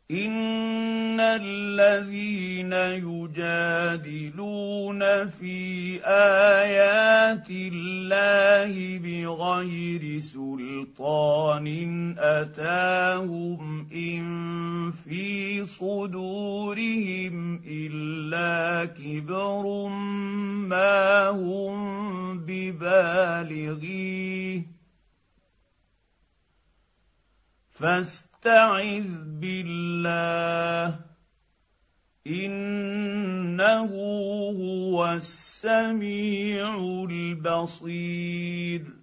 ان الذين يجادلون في ايات الله بغير سلطان اتاهم ان في صدورهم الا كبر ما هم ببالغيه فاستعذ بالله انه هو السميع البصير.